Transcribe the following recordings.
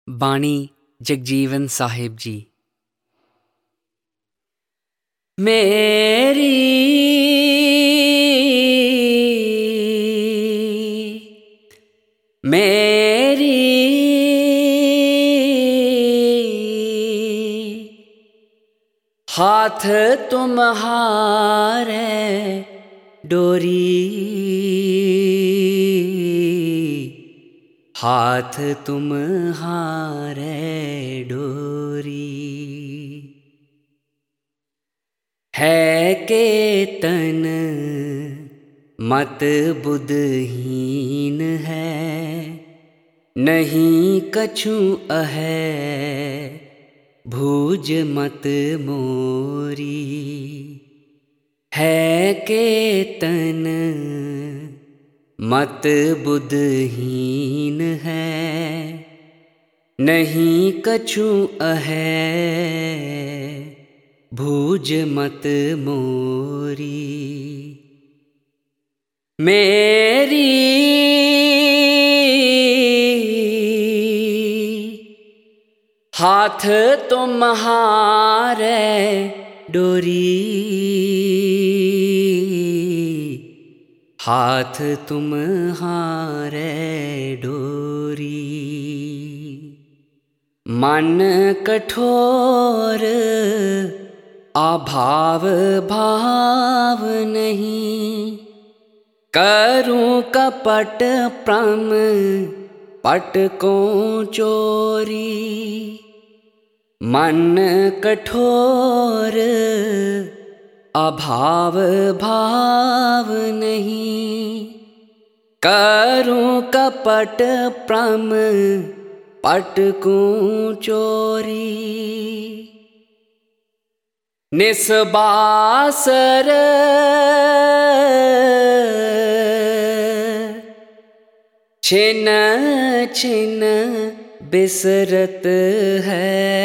बाणी जगजीवन साहिब जी। मेरी मेरी हाथ तुम्हारे डोरी, हाथ तुम्हारे डोरी। है केतन मत बुद्धहीन है, नहीं कछु अहै भूज मत मोरी। है केतन मत बुद्धहीन है, नहीं कछु अहै भूज मत मोरी। मेरी हाथ तुम्हारे डोरी, हाथ तुम्हारे डोरी। मन कठोर अभाव भाव नहीं, करूं कपट प्रम पट को चोरी। मन कठोर अभाव भाव नहीं, करूं कपट प्रम पट को चोरी। निस्बासर छिन छिन बिसरत है,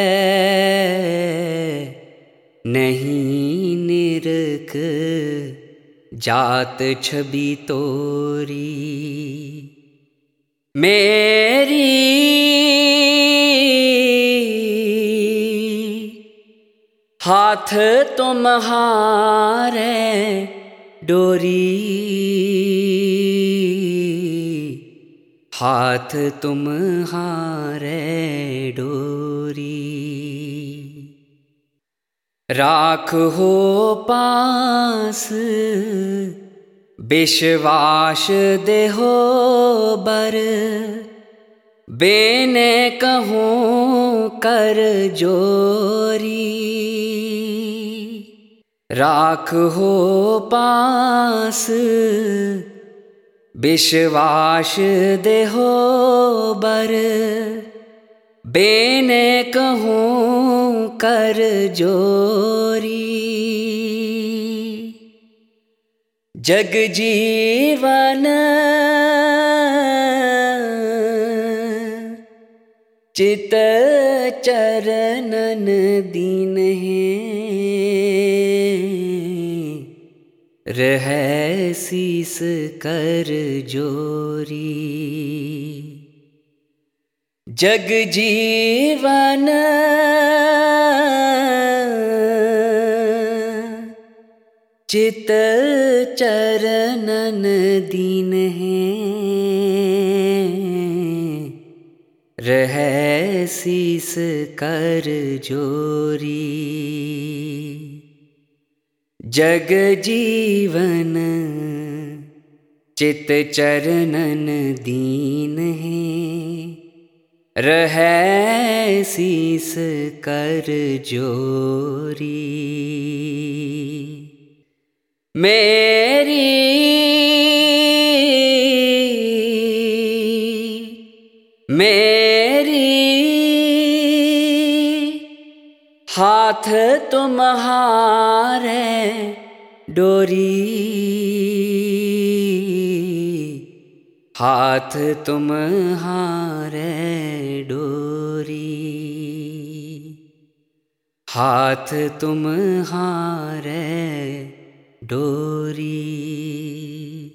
नहीं निरख जात छवि तोरी। मेरी हाथ तुम्हारे डोरी, हाथ तुम्हारे डोरी। राख हो पास विश्वास देहो बर, बेने कहूँ कर जोरी। राख हो पास विश्वास देहो बर, बेने कहूँ कर जोरी। जग जीवन चित चरणन दीन है, रहै शीस कर जोरी। जग जीवन चित चरणन दीन है, रहै शीस कर जोरी। जग जीवन चित चरणन दीन है, रहै शीस कर जोरी। मेरी मेरी हाथ तुम्हारे डोरी, हाथ तुम्हारे डोरी। हाथ तुम्हारे डोरी।